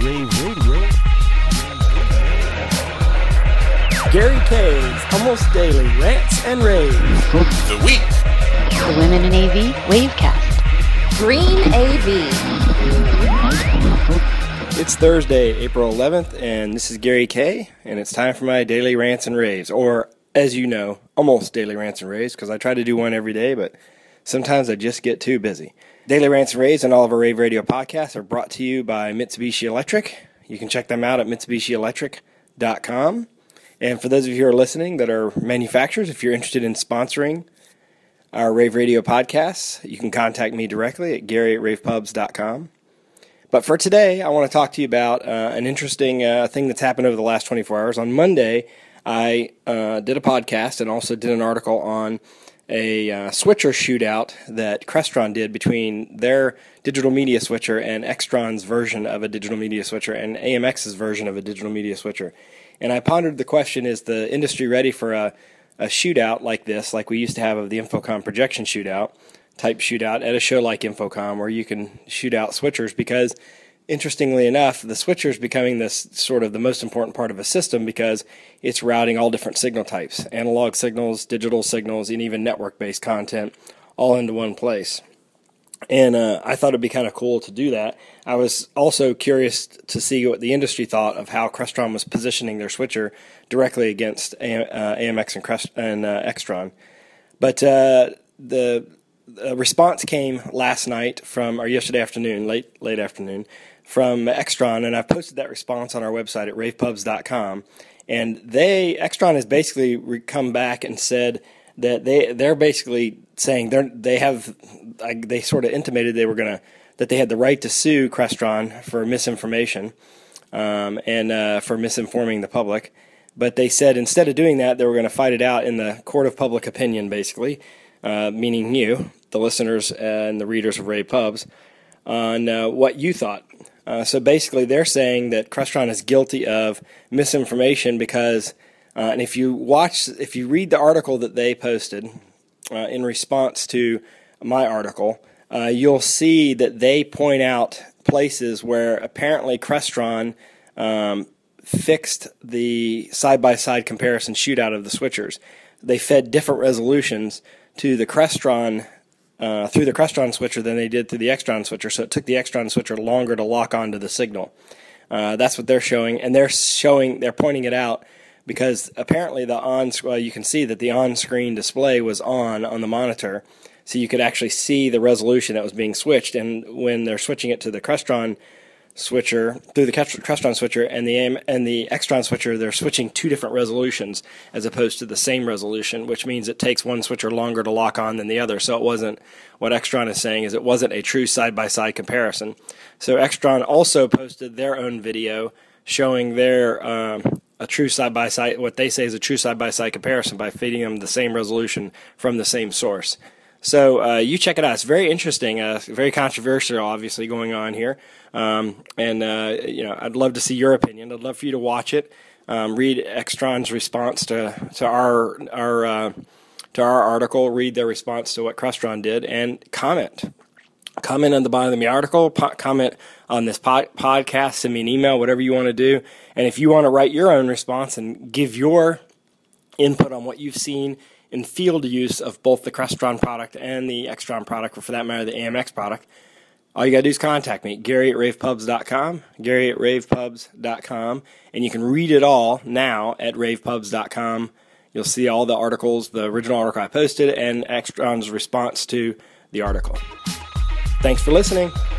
Rave Radio. Gary K's Almost Daily Rants and Raves. The Week. The Women in AV Wavecast. Green AV. It's Thursday, April 11th, and this is Gary K, and it's time for my Daily Rants and Raves, or, as you know, almost Daily Rants and Raves, because I try to do one every day, but sometimes I just get too busy. Daily Rants and Raves and all of our Rave Radio podcasts are brought to you by Mitsubishi Electric. You can check them out at MitsubishiElectric.com. And for those of you who are listening that are manufacturers, if you're interested in sponsoring our Rave Radio podcasts, you can contact me directly at Gary@ravepubs.com. But for today, I want to talk to you about an interesting thing that's happened over the last 24 hours. On Monday, I did a podcast and also did an article on a switcher shootout that Crestron did between their digital media switcher and Extron's version of a digital media switcher and AMX's version of a digital media switcher. And I pondered the question, is the industry ready for a shootout like this, like we used to have of the Infocom projection shootout, type shootout at a show like Infocom where you can shoot out switchers? Because interestingly enough, the switcher is becoming this sort of the most important part of a system because it's routing all different signal types, analog signals, digital signals, and even network-based content all into one place. And I thought it'd be kind of cool to do that. I was also curious to see what the industry thought of how Crestron was positioning their switcher directly against AMX and Extron. But the response came last night or yesterday afternoon, late afternoon, from Extron, and I've posted that response on our website at ravepubs.com. And Extron has basically come back and said that they're basically saying they sort of intimated that they had the right to sue Crestron for misinformation and for misinforming the public. But they said instead of doing that, they were going to fight it out in the court of public opinion, basically, meaning you, the listeners and the readers of Rave Pubs, on what you thought. So basically, they're saying that Crestron is guilty of misinformation because, and if you read the article that they posted in response to my article, you'll see that they point out places where apparently Crestron fixed the side-by-side comparison shootout of the switchers. They fed different resolutions to the Crestron through the Crestron switcher than they did through the Extron switcher, so it took the Extron switcher longer to lock onto the signal. That's what they're showing, and they're pointing it out because apparently you can see that the on-screen display was on the monitor, so you could actually see the resolution that was being switched. And when they're switching it to the Crestron switcher, through the Crestron switcher and the Extron switcher, they're switching two different resolutions as opposed to the same resolution, which means it takes one switcher longer to lock on than the other. So what Extron is saying is it wasn't a true side-by-side comparison. So Extron also posted their own video showing their a true side-by-side, what they say is a true side-by-side comparison by feeding them the same resolution from the same source. So you check it out. It's very interesting, very controversial, obviously, going on here. I'd love to see your opinion. I'd love for you to watch it, read Extron's response to our article, read their response to what Crestron did, and comment. Comment on the bottom of the article, comment on this podcast, send me an email, whatever you want to do. And if you want to write your own response and give your input on what you've seen in field use of both the Crestron product and the Extron product, or for that matter, the AMX product, all you got to do is contact me, Gary@ravepubs.com, Gary@ravepubs.com, and you can read it all now at ravepubs.com. You'll see all the articles, the original article I posted, and Extron's response to the article. Thanks for listening.